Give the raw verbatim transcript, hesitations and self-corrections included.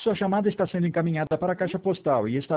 Sua chamada está sendo encaminhada para a caixa postal e está